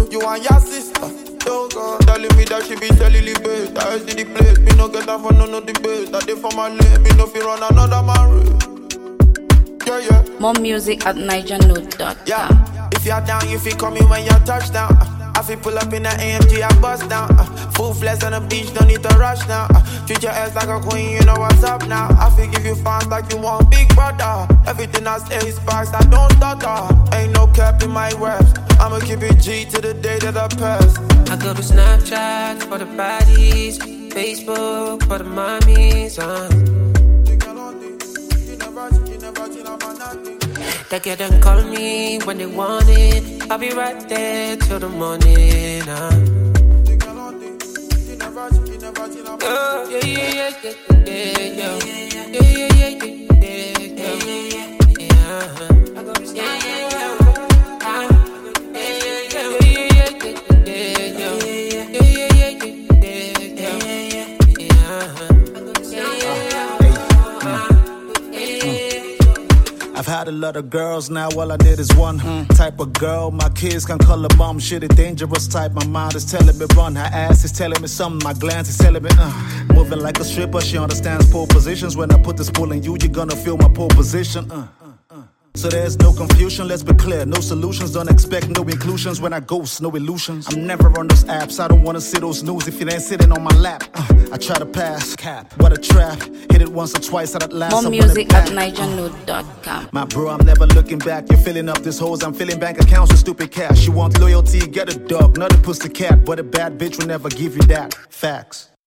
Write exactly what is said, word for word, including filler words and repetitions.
You and your sister. Yo, God, telling me that she be celibate. I see the place, me no get that for no no debate. That they for my lane, me no feel run another man race. Yeah, yeah. More music at niger note dot com. Yeah, if you're down, you feel coming when you touch down. I feel pull up in the A M G, I bust down. Uh, full flex on the beach, don't need to rush now. Uh, treat your ass like a queen, you know what's up now. I feel give you fans like you want big brother. Everything I say is sparks, I don't stutter. Ain't no cap in my raps. I'ma keep it G to the day that I pass. I go to Snapchat for the baddies, Facebook for the mommies. Uh. They get and call me when they want it. I'll be right there till the morning. Uh. Oh, yeah, yeah, yeah, yeah, yeah, yeah, yeah, yeah, yeah, yeah, yeah, yeah, yeah. I've had a lot of girls, now all I need is one mm. type of girl. My kids can call her mom, shit, a dangerous type. My mind is telling me run, her ass is telling me something. My glance is telling me, uh moving like a stripper, she understands pole positions. When I put this pull in you, you're gonna feel my pole position. uh. So there's no confusion, let's be clear. No solutions, don't expect no inclusions. When I ghost, no illusions. I'm never on those apps, I don't wanna see those news if it ain't sitting on my lap. uh, I try to pass, cap, what a trap. Hit it once or twice, at last More music at niger note dot com. My bro, I'm never looking back. You're filling up this hoes, I'm filling bank accounts with stupid cash. You want loyalty, get a dog, not a pussy cat. But a bad bitch will never give you that. Facts.